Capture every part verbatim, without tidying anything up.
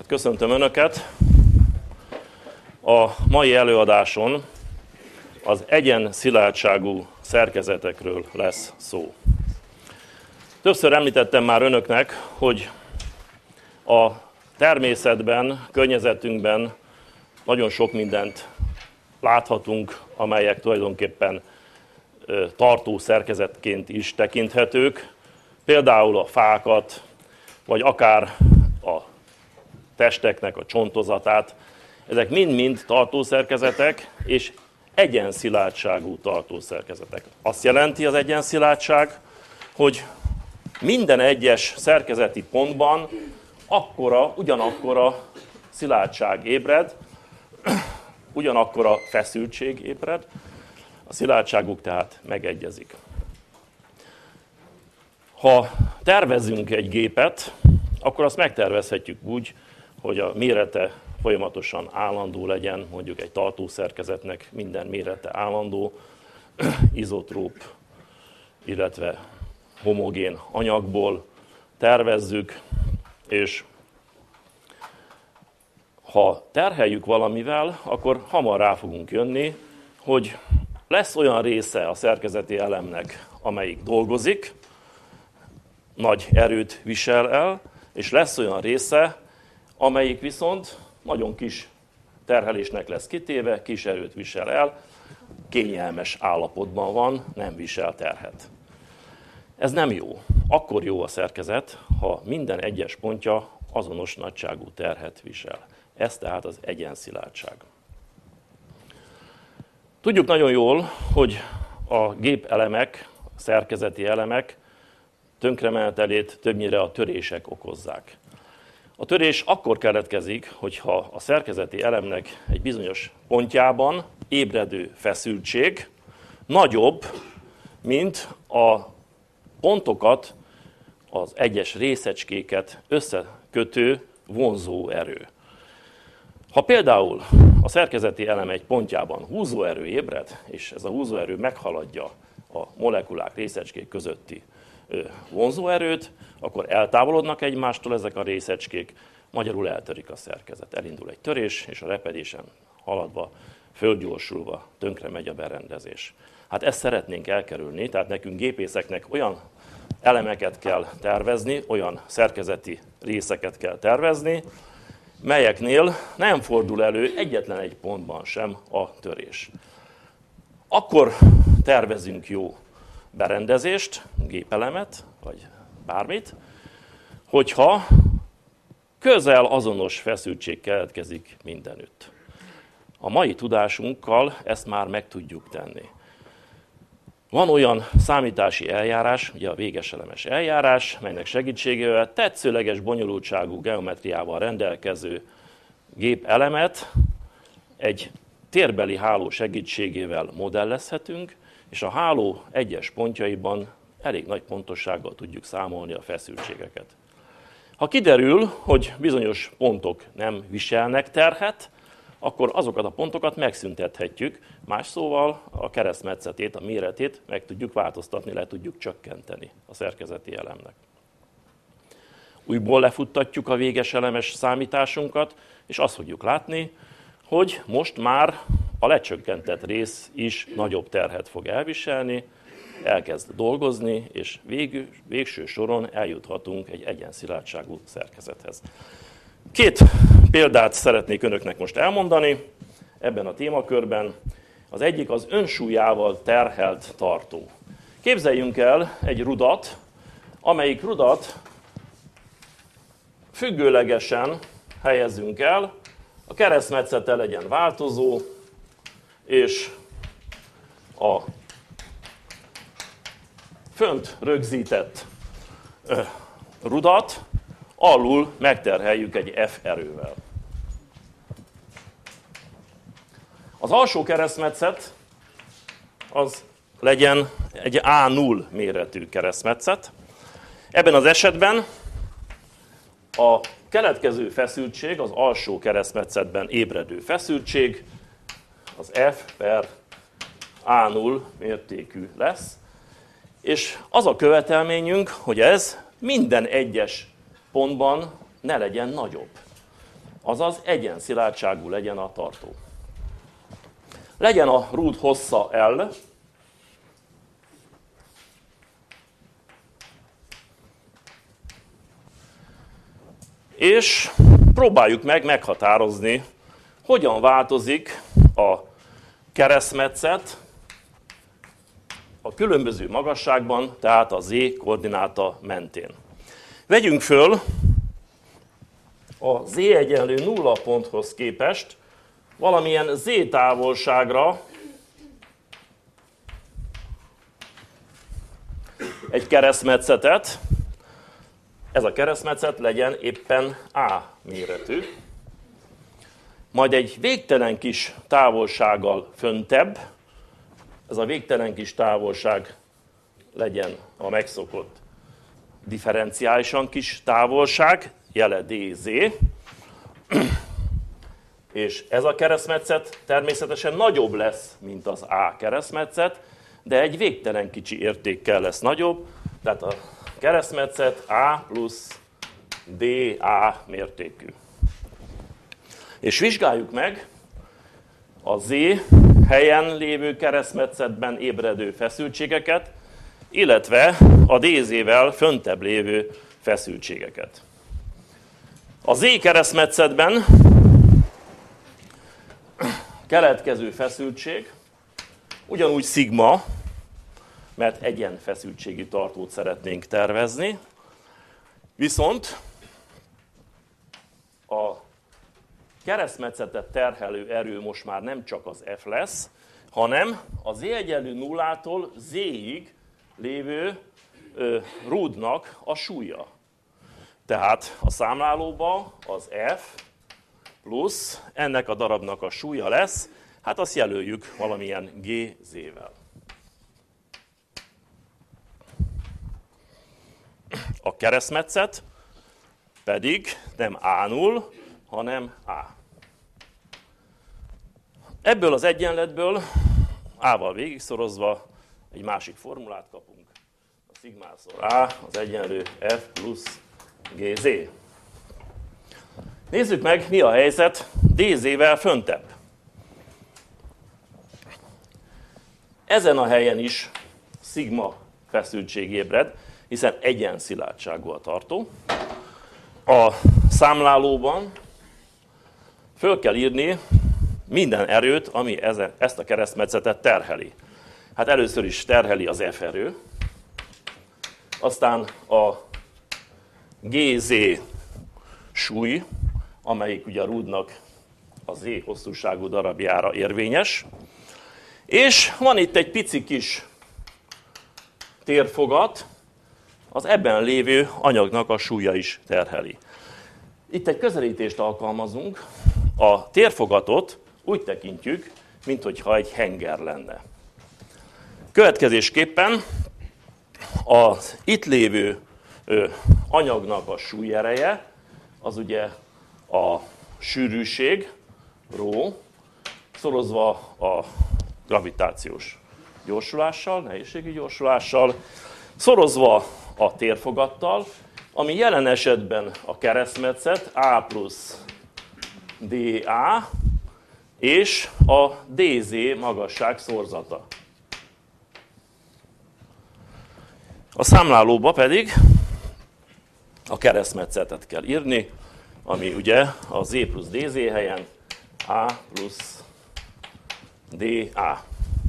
Köszöntöm Önöket! A mai előadáson az egyen-szilárdságú szerkezetekről lesz szó. Többször említettem már Önöknek, hogy a természetben, környezetünkben nagyon sok mindent láthatunk, amelyek tulajdonképpen tartó szerkezetként is tekinthetők, például a fákat, vagy akár a testeknek a csontozatát. Ezek mind-mind tartószerkezetek, és egyen-szilárdságú tartószerkezetek. Azt jelenti az egyen-szilárdság, hogy minden egyes szerkezeti pontban akkora, ugyanakkora szilárdság ébred, ugyanakkora feszültség ébred, a szilárdságuk tehát megegyezik. Ha tervezünk egy gépet, akkor azt megtervezhetjük úgy, hogy a mérete folyamatosan állandó legyen, mondjuk egy tartószerkezetnek minden mérete állandó, izotróp, illetve homogén anyagból tervezzük, és ha terheljük valamivel, akkor hamar rá fogunk jönni, hogy lesz olyan része a szerkezeti elemnek, amelyik dolgozik, nagy erőt visel el, és lesz olyan része, amelyik viszont nagyon kis terhelésnek lesz kitéve, kis erőt visel el, kényelmes állapotban van, nem visel terhet. Ez nem jó. Akkor jó a szerkezet, ha minden egyes pontja azonos nagyságú terhet visel. Ez tehát az egyen-szilárdság. Tudjuk nagyon jól, hogy a gépelemek, a szerkezeti elemek tönkremenetelét többnyire a törések okozzák. A törés akkor keletkezik, hogyha a szerkezeti elemnek egy bizonyos pontjában ébredő feszültség nagyobb, mint a pontokat, az egyes részecskéket összekötő vonzó erő. Ha például a szerkezeti elem egy pontjában húzóerő ébred, és ez a húzóerő meghaladja a molekulák, részecskék közötti vonzóerőt, akkor eltávolodnak egymástól ezek a részecskék, magyarul eltörik a szerkezet. Elindul egy törés, és a repedésen haladva, fölgyorsulva tönkre megy a berendezés. Hát ezt szeretnénk elkerülni, tehát nekünk gépészeknek olyan elemeket kell tervezni, olyan szerkezeti részeket kell tervezni, melyeknél nem fordul elő egyetlen egy pontban sem a törés. Akkor tervezünk jó berendezést, gépelemet, vagy bármit, hogyha közel azonos feszültség keletkezik mindenütt. A mai tudásunkkal ezt már meg tudjuk tenni. Van olyan számítási eljárás, ugye a végeselemes eljárás, melynek segítségével tetszőleges bonyolultságú geometriával rendelkező gépelemet egy térbeli háló segítségével modellezhetünk, és a háló egyes pontjaiban elég nagy pontossággal tudjuk számolni a feszültségeket. Ha kiderül, hogy bizonyos pontok nem viselnek terhet, akkor azokat a pontokat megszüntethetjük, más szóval a keresztmetszetét, a méretét meg tudjuk változtatni, le tudjuk csökkenteni a szerkezeti elemnek. Újból lefuttatjuk a végeselemes számításunkat, és azt fogjuk látni, hogy most már a lecsökkentett rész is nagyobb terhet fog elviselni, elkezd dolgozni, és végül, végső soron eljuthatunk egy egyen-szilárdságú szerkezethez. Két példát szeretnék Önöknek most elmondani ebben a témakörben. Az egyik az önsúlyával terhelt tartó. Képzeljünk el egy rudat, amelyik rudat függőlegesen helyezzünk el, a keresztmetszete legyen változó, és a fönt rögzített rudat alul megterheljük egy F erővel. Az alsó keresztmetszet az legyen egy á null méretű keresztmetszet. Ebben az esetben a keletkező feszültség, az alsó keresztmetszetben ébredő feszültség, az F per á null mértékű lesz, és az a követelményünk, hogy ez minden egyes pontban ne legyen nagyobb. azaz egyen-szilárdságú legyen a tartó. Legyen a rúd hossza L, és próbáljuk meg meghatározni, hogyan változik a keresztmetszet a különböző magasságban, tehát a z koordináta mentén. Vegyünk föl a z egyenlő nulla ponthoz képest valamilyen z távolságra egy keresztmetszetet. Ez a keresztmetszet legyen éppen A méretű. Majd egy végtelen kis távolsággal föntebb, ez a végtelen kis távolság legyen a megszokott differenciálisan kis távolság, jele dz, és ez a keresztmetszet természetesen nagyobb lesz, mint az A keresztmetszet, de egy végtelen kicsi értékkel lesz nagyobb, tehát a keresztmetszet A plusz dA mértékű. És vizsgáljuk meg a Z helyen lévő keresztmetszetben ébredő feszültségeket, illetve a dz-vel föntebb lévő feszültségeket. A Z keresztmetszetben keletkező feszültség ugyanúgy szigma, mert egyenfeszültségű tartót szeretnénk tervezni, viszont a keresztmetszetet terhelő erő most már nem csak az F lesz, hanem a Z egyenlő nullától Z-ig lévő ö, rúdnak a súlya. Tehát a számlálóban az F plusz ennek a darabnak a súlya lesz, hát azt jelöljük valamilyen gz-vel. A keresztmetszet pedig nem A null, hanem A. Ebből az egyenletből A-val végigszorozva egy másik formulát kapunk. A szigmátszor A az egyenlő F plusz gz. Nézzük meg, mi a helyzet dz-vel föntebb. Ezen a helyen is szigma feszültség ébred, hiszen egyen-szilárdságú a tartó. A számlálóban föl kell írni minden erőt, ami ezt a keresztmetszetet terheli. Hát először is terheli az F erő, aztán a gz súly, amelyik ugye a rúdnak a Z hosszúságú darabjára érvényes, és van itt egy pici kis térfogat, az ebben lévő anyagnak a súlya is terheli. Itt egy közelítést alkalmazunk, a térfogatot úgy tekintjük, minthogyha egy henger lenne. Következésképpen az itt lévő anyagnak a súlyereje, az ugye a sűrűség, rho, szorozva a gravitációs gyorsulással, nehézségi gyorsulással, szorozva a térfogattal, ami jelen esetben a keresztmetszet A plusz dA, és a dz magasság szorzata. A számlálóba pedig a keresztmetszetet kell írni, ami ugye a Z plusz dz helyen A plusz dA.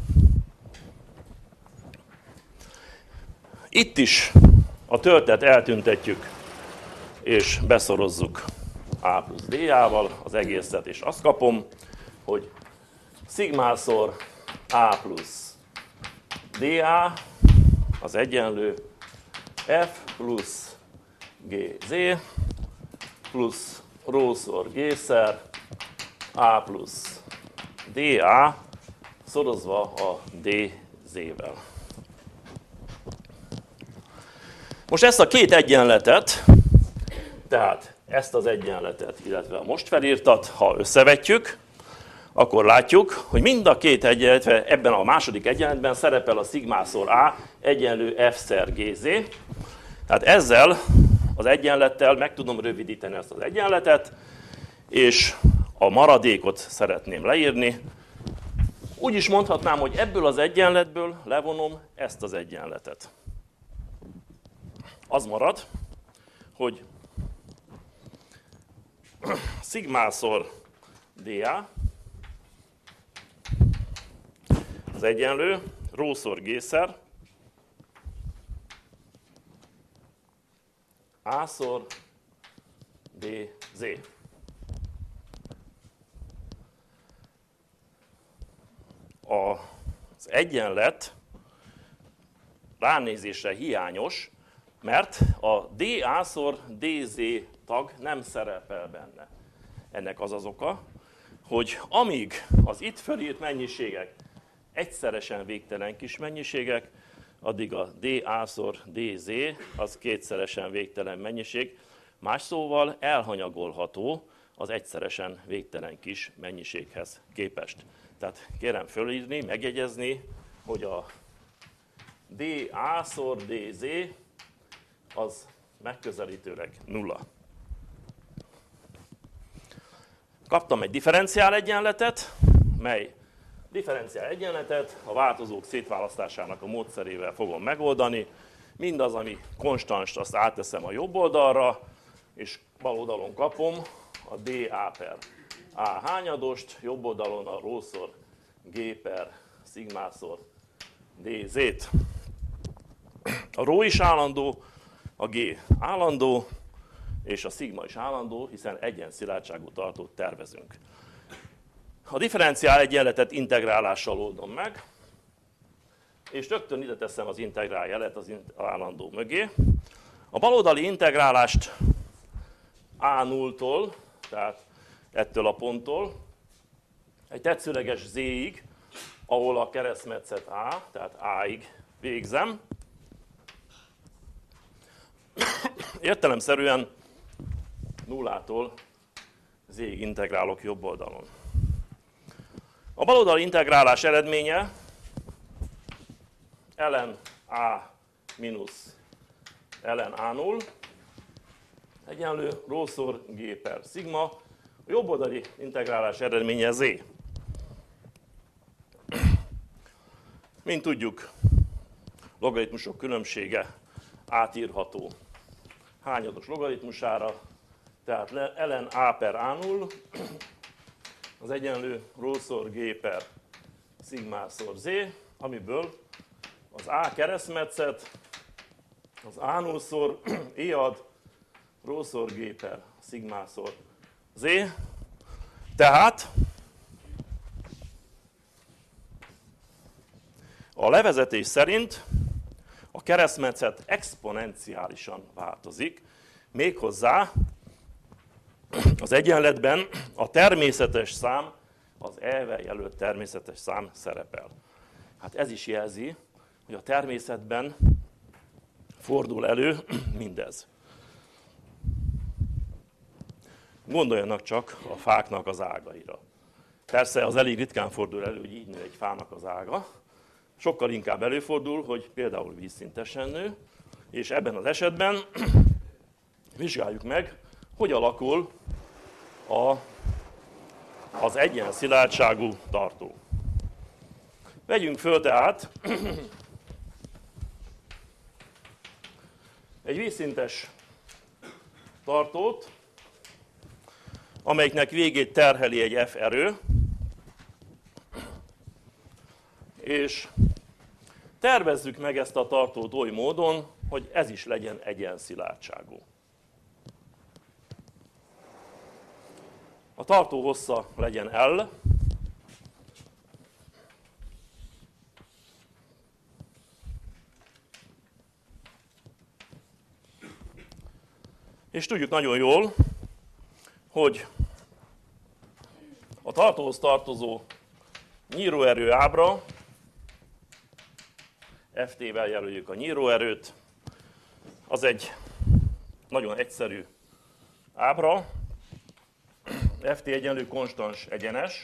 Itt is a töltet eltüntetjük, és beszorozzuk A plusz dA-val az egészet, és azt kapom, hogy szigmászor A plusz dA az egyenlő F plusz gz plusz rho-szor g-szer A plusz dA szorozva a dz-vel. Most ezt a két egyenletet, tehát ezt az egyenletet, illetve a most felírtat, ha összevetjük, akkor látjuk, hogy mind a két egyenlet, ebben a második egyenletben szerepel a szigmászor A egyenlő F-szer gz. Tehát ezzel az egyenlettel meg tudom rövidíteni ezt az egyenletet, és a maradékot szeretném leírni. Úgy is mondhatnám, hogy ebből az egyenletből levonom ezt az egyenletet. Az marad, hogy szigmászor dA az egyenlő rószor g-szer A-szor dz. Az egyenlet ránézésre hiányos, mert a dA-szor dz tag nem szerepel benne. Ennek az az oka, hogy amíg az itt fölírt mennyiségek egyszeresen végtelen kis mennyiségek, addig a dA-szor dz az kétszeresen végtelen mennyiség, más szóval elhanyagolható az egyszeresen végtelen kis mennyiséghez képest. Tehát kérem fölírni, megjegyezni, hogy a dA-szor dz az megközelítőleg nulla. Kaptam egy differenciál egyenletet, mely differenciál egyenletet a változók szétválasztásának a módszerével fogom megoldani. Mindaz, ami konstans, azt átteszem a jobb oldalra, és bal oldalon kapom a dA per A hányadost, jobb oldalon a rószor G per szigmászor dz-t. A rho is állandó, a G állandó, és a szigma is állandó, hiszen egyen-szilárdságú tartót tervezünk. A differenciál egyenletet integrálással oldom meg, és rögtön ide teszem az integrál jelet az állandó mögé. A baloldali integrálást A nulltól, tehát ettől a ponttól, egy tetszőleges Z-ig, ahol a keresztmetszet A, tehát A-ig végzem. Értelemszerűen nullától Z-ig integrálok jobb oldalon. A baloldali integrálás eredménye ln A mínusz ln A null egyenlő rószor G per szigma, a jobb oldali integrálás eredménye Z. Mint tudjuk, logaritmusok különbsége átírható hányados logaritmusára, tehát ln A per A null az egyenlő rószor G per szigmászor Z, amiből az A keresztmetszet, az A null-szor E ad rószor G per szigmászor Z, tehát a levezetés szerint a keresztmetszet exponenciálisan változik, méghozzá az egyenletben a természetes szám, az E-vel jelölt természetes szám szerepel. Hát ez is jelzi, hogy a természetben fordul elő mindez. Gondoljanak csak a fáknak az ágaira. Persze az elég ritkán fordul elő, hogy így nő egy fának az ága. Sokkal inkább előfordul, hogy például vízszintesen nő, és ebben az esetben vizsgáljuk meg, hogy alakul a, az egyen szilárdságú tartó. Vegyünk föl tehát egy vízszintes tartót, amelyiknek végét terheli egy F erő, és tervezzük meg ezt a tartót oly módon, hogy ez is legyen egyen-szilárdságú. A tartó hossza legyen L, és tudjuk nagyon jól, hogy a tartóhoz tartozó nyíróerő ábra, F T-vel jelöljük a nyíróerőt, az egy nagyon egyszerű ábra, F T egyenlő konstans egyenes.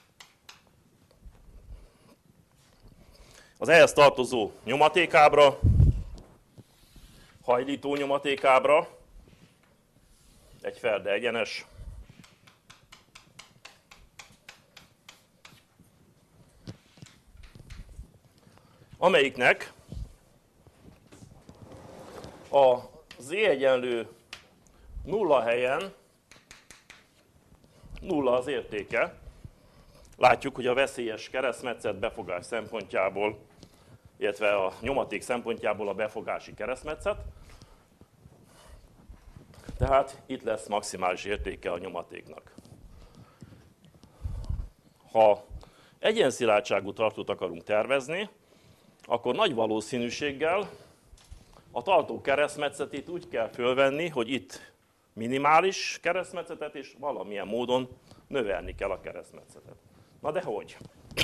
Az ehhez tartozó nyomatékábra, hajlító nyomatékábra, egy ferde egyenes, amelyiknek a z egyenlő nulla helyen nulla az értéke. Látjuk, hogy a veszélyes keresztmetszet befogás szempontjából, illetve a nyomaték szempontjából a befogási keresztmetszet. Tehát itt lesz maximális értéke a nyomatéknak. Ha egyenszilárdságú tartót akarunk tervezni, akkor nagy valószínűséggel a tartó keresztmetszetét úgy kell fölvenni, hogy itt minimális keresztmetszetet, és valamilyen módon növelni kell a keresztmetszetet. Na de hogy?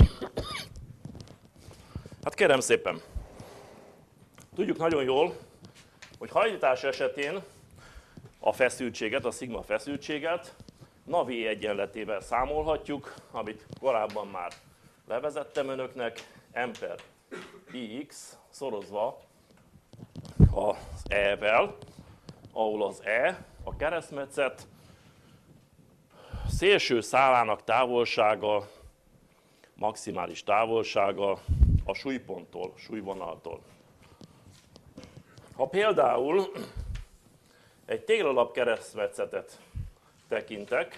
Hát kérem szépen, tudjuk nagyon jól, hogy hajlítás esetén a feszültséget, a szigma feszültséget Navier egyenletével számolhatjuk, amit korábban már levezettem önöknek, M per Ix szorozva az E-vel, ahol az E a keresztmetszet szélső szálának távolsága, maximális távolsága a súlyponttól, súlyvonaltól. Ha például egy téglalap keresztmetszetet tekintek,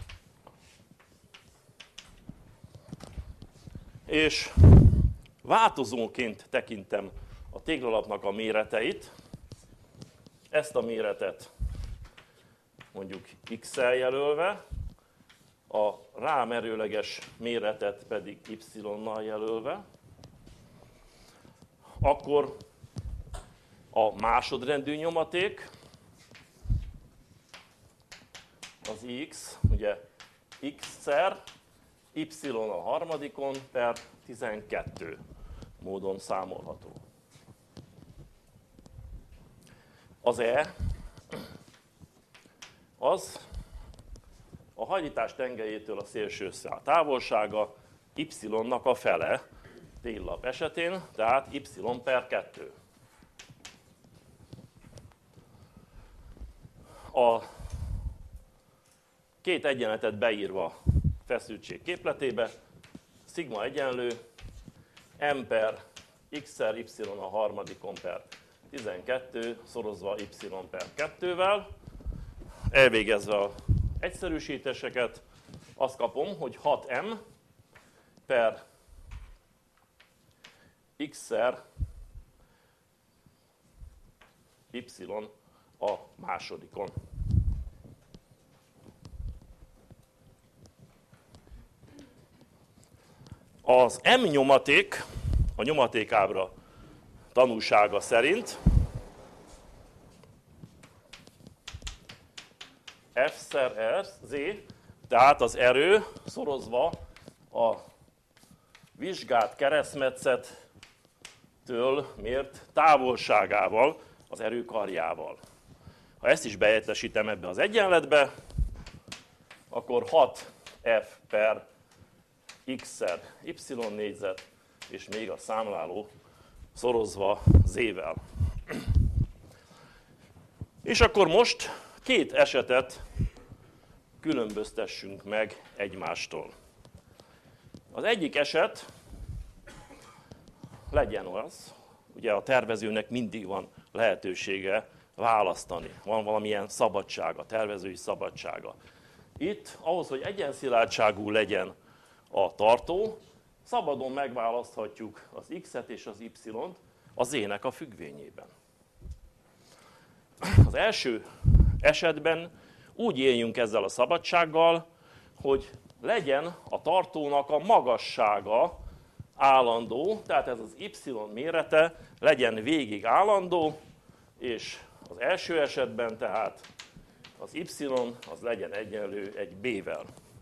és változóként tekintem a téglalapnak a méreteit, ezt a méretet mondjuk X-el jelölve, a rámerőleges méretet pedig Y-nal jelölve, akkor a másodrendű nyomaték, az X, ugye X-szer, Y a harmadikon per tizenkettő módon számolható. Az E az a hajlítás tengelyétől a szélső szál távolsága Y-nak a fele téllap esetén, tehát Y per kettő. A két egyenletet beírva feszültség képletébe, szigma egyenlő M per X-szer Y a harmadikon per tizenkettő szorozva Y per kettővel, elvégezve az egyszerűsítéseket, azt kapom, hogy hat M per X-szer Y a másodikon. Az M nyomaték, a nyomatékábra tanúsága szerint F szer Z, tehát az erő szorozva a vizsgált keresztmetszettől mért távolságával, az erő karjával. Ha ezt is behelyettesítem ebbe az egyenletbe, akkor hat F per X-szer Y négyzet, és még a számláló szorozva Z-vel. És akkor most két esetet különböztessünk meg egymástól. Az egyik eset legyen az, ugye a tervezőnek mindig van lehetősége választani, van valamilyen szabadsága, tervezői szabadsága. Itt ahhoz, hogy egyenszilátságú legyen a tartó, szabadon megválaszthatjuk az X-et és az Y-t a Z-nek a függvényében. Az első esetben úgy éljünk ezzel a szabadsággal, hogy legyen a tartónak a magassága állandó, tehát ez az Y mérete legyen végig állandó, és az első esetben tehát az Y az legyen egyenlő egy B-vel.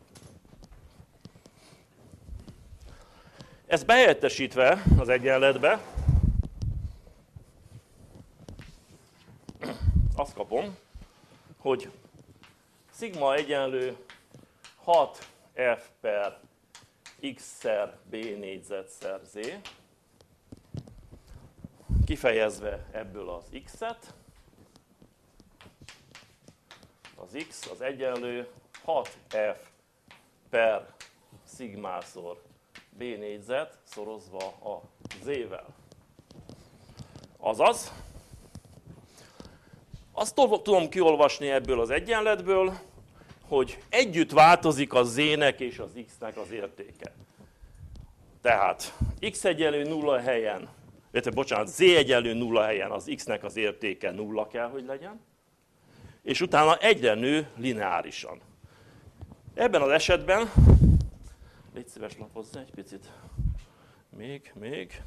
Ezt behelyettesítve az egyenletbe, azt kapom, hogy szigma egyenlő hat F per X-szer B négyzetszer Z, kifejezve ebből az X-et, az X az egyenlő hat F per szigmászor B négyzet szorozva a Z-vel. Azaz, azt tudom kiolvasni ebből az egyenletből, hogy együtt változik a z-nek és az x-nek az értéke. Tehát x egyenlő nulla helyen, illetve bocsánat, z egyenlő nulla helyen az x-nek az értéke nulla kell, hogy legyen, és utána egyre nő lineárisan. Ebben az esetben, légy szíves, lapozz egy picit, még, még.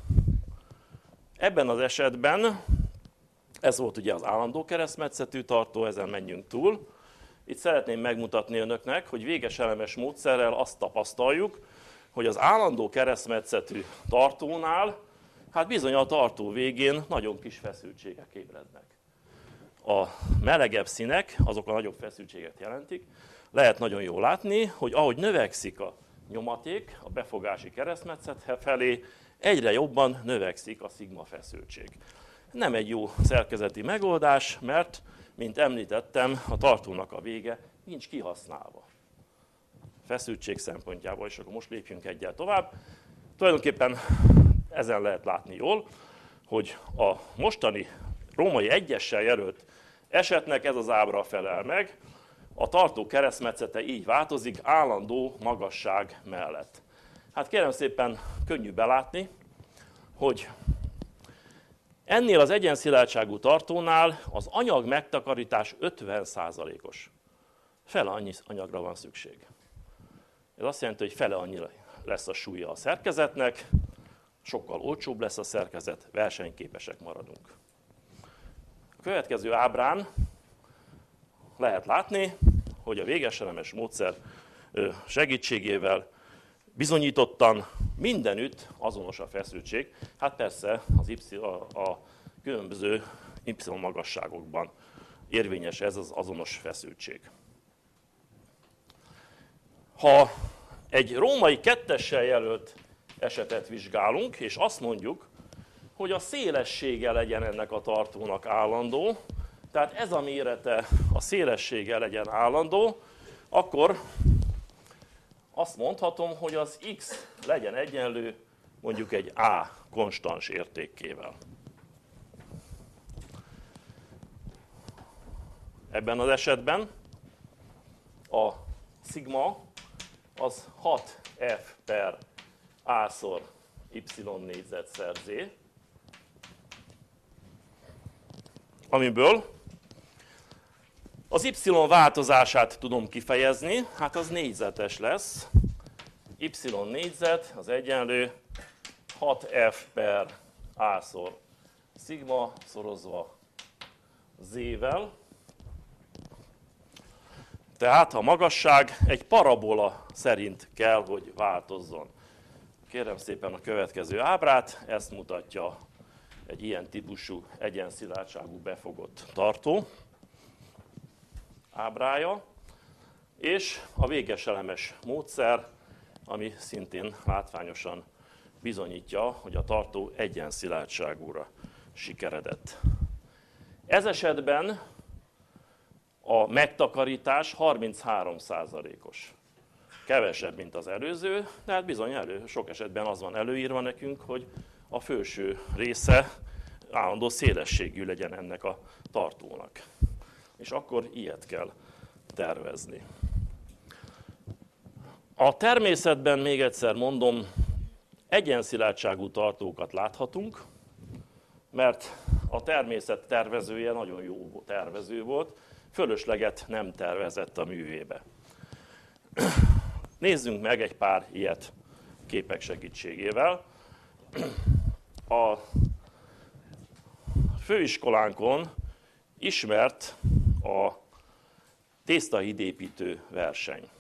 Ebben az esetben, ez volt ugye az állandó keresztmetszetű tartó, ezen menjünk túl. Itt szeretném megmutatni önöknek, hogy véges elemes módszerrel azt tapasztaljuk, hogy az állandó keresztmetszetű tartónál, hát bizony a tartó végén nagyon kis feszültségek ébrednek. A melegebb színek, azok a nagyobb feszültséget jelentik. Lehet nagyon jól látni, hogy ahogy növekszik a nyomaték a befogási keresztmetszet felé, egyre jobban növekszik a szigma feszültség. Nem egy jó szerkezeti megoldás, mert, mint említettem, a tartónak a vége nincs kihasználva. Feszültség szempontjából, és akkor most lépjünk egyel tovább. Tulajdonképpen ezen lehet látni jól, hogy a mostani római egyessel jelölt esetnek ez az ábra felel meg, a tartó keresztmetszete így változik állandó magasság mellett. Hát kérem szépen, könnyű belátni, hogy ennél az egyenszilátságú tartónál az anyag megtakarítás ötven százalékos. Fele annyi anyagra van szükség. Ez azt jelenti, hogy fele annyi lesz a súlya a szerkezetnek, sokkal olcsóbb lesz a szerkezet, versenyképesek maradunk. A következő ábrán lehet látni, hogy a végeselemes módszer segítségével bizonyítottan mindenütt azonos a feszültség. Hát persze az y, a, a különböző y magasságokban érvényes ez az azonos feszültség. Ha egy római kettessel jelölt esetet vizsgálunk, és azt mondjuk, hogy a szélessége legyen ennek a tartónak állandó, tehát ez a mérete, a szélessége legyen állandó, akkor azt mondhatom, hogy az x legyen egyenlő mondjuk egy a konstans értékével. Ebben az esetben a szigma az hat f per a-szor y négyzetszer z, amiből az y változását tudom kifejezni, hát az négyzetes lesz. Y négyzet az egyenlő hat f per a-szor szigma szorozva z-vel. Tehát a magasság egy parabola szerint kell, hogy változzon. Kérem szépen a következő ábrát, ezt mutatja egy ilyen típusú egyenszilátságú befogott tartó ábrája, és a végeselemes módszer, ami szintén látványosan bizonyítja, hogy a tartó egyenszilátságúra sikeredett. Ez esetben a megtakarítás harminchárom százalékos. Kevesebb, mint az előző, de hát bizony elő, sok esetben az van előírva nekünk, hogy a felső része állandó szélességű legyen ennek a tartónak. És akkor ilyet kell tervezni. A természetben, még egyszer mondom, egyenszilátságú tartókat láthatunk, mert a természet tervezője nagyon jó tervező volt, fölösleget nem tervezett a művébe. Nézzünk meg egy pár ilyet képek segítségével. A főiskolánkon ismert a tésztahídépítő verseny.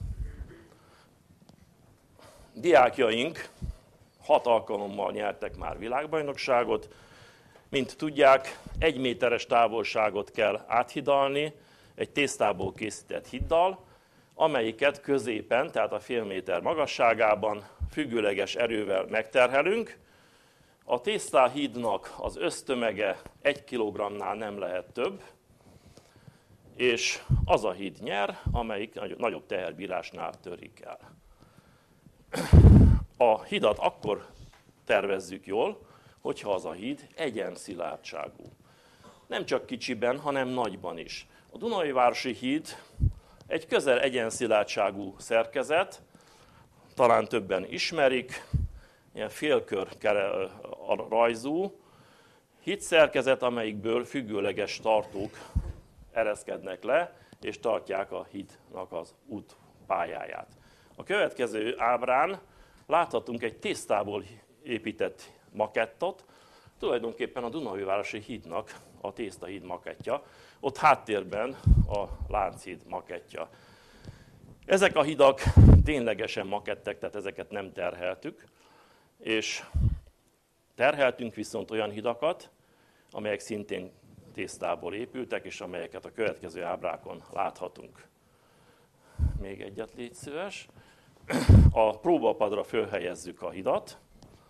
Diákjaink hat alkalommal nyertek már világbajnokságot. Mint tudják, egy méteres távolságot kell áthidalni egy tésztából készített hiddal, amelyiket középen, tehát a fél méter magasságában függőleges erővel megterhelünk. A tésztáhídnak az össztömege egy kilogramnál nem lehet több, és az a híd nyer, amelyik nagyobb teherbírásnál törik el. A hidat akkor tervezzük jól, hogyha az a híd egyenszilárdságú. Nem csak kicsiben, hanem nagyban is. A Dunaújvárosi híd egy közel egyenszilátságú szerkezet, talán többen ismerik, ilyen félkör rajzú hídszerkezet, amelyikből függőleges tartók ereszkednek le, és tartják a hídnak az útpályáját. A következő ábrán láthatunk egy tésztából épített makettot, tulajdonképpen a Dunaújvárosi hídnak a tésztahíd makettja, ott háttérben a Lánchíd makettja. Ezek a hidak ténylegesen makettek, tehát ezeket nem terheltük, és terheltünk viszont olyan hidakat, amelyek szintén tésztából épültek, és amelyeket a következő ábrákon láthatunk. Még egyet légy szíves. A próbapadra fölhelyezzük a hidat,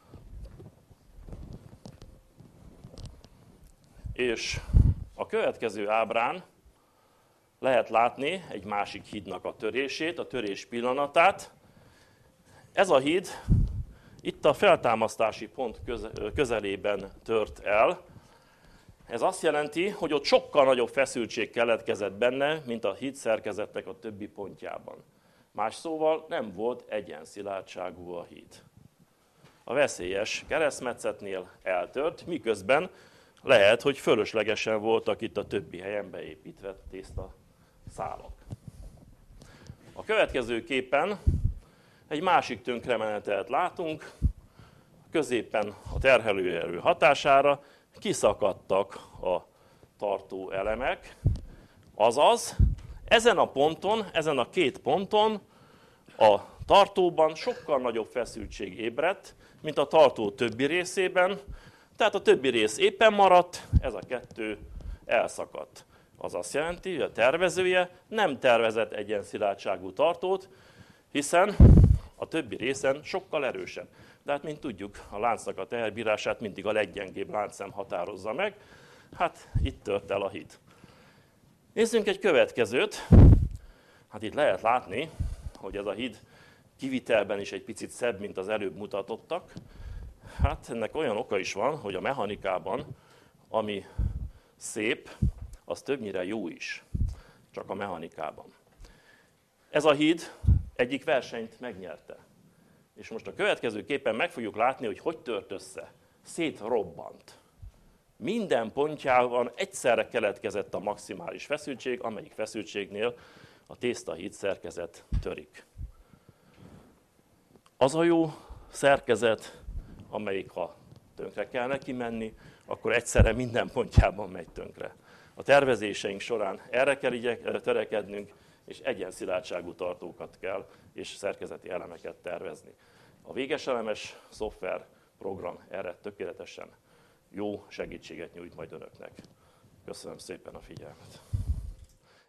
és a következő ábrán lehet látni egy másik hídnak a törését, a törés pillanatát. Ez a híd itt a feltámasztási pont közelében tört el. Ez azt jelenti, hogy ott sokkal nagyobb feszültség keletkezett benne, mint a híd szerkezetnek a többi pontjában. Más szóval nem volt egyenszilátságú a híd. A veszélyes keresztmetszetnél eltört, miközben lehet, hogy fölöslegesen voltak itt a többi helyen beépítve tésztaszálak. A következő képen egy másik tönkremenetelt látunk, középen a terhelőerő hatására kiszakadtak a tartó elemek, azaz ezen a ponton, ezen a két ponton a tartóban sokkal nagyobb feszültség ébredt, mint a tartó többi részében, tehát a többi rész éppen maradt, ez a kettő elszakadt. Az azt jelenti, hogy a tervezője nem tervezett egyenszilátságú tartót, hiszen a többi részen sokkal erősebb. De hát, mint tudjuk, a láncnak a teherbírását mindig a leggyengébb láncszem határozza meg. Hát itt tört el a híd. Nézzünk egy következőt. Hát itt lehet látni, hogy ez a híd kivitelben is egy picit szebb, mint az előbb mutatottak. Hát ennek olyan oka is van, hogy a mechanikában, ami szép, az többnyire jó is. Csak a mechanikában. Ez a híd egyik versenyt megnyerte. És most a következő képen meg fogjuk látni, hogy hogy tört össze. Szétrobbant. Minden pontjában egyszerre keletkezett a maximális feszültség, amelyik feszültségnél a tésztahíd szerkezet törik. Az a jó szerkezet, amelyik ha tönkre kell neki menni, akkor egyszerre minden pontjában megy tönkre. A tervezéseink során erre kell igyek, törekednünk, és egyenszilátságú tartókat kell, és szerkezeti elemeket tervezni. A végeselemes szoftver program erre tökéletesen jó segítséget nyújt majd önöknek. Köszönöm szépen a figyelmet!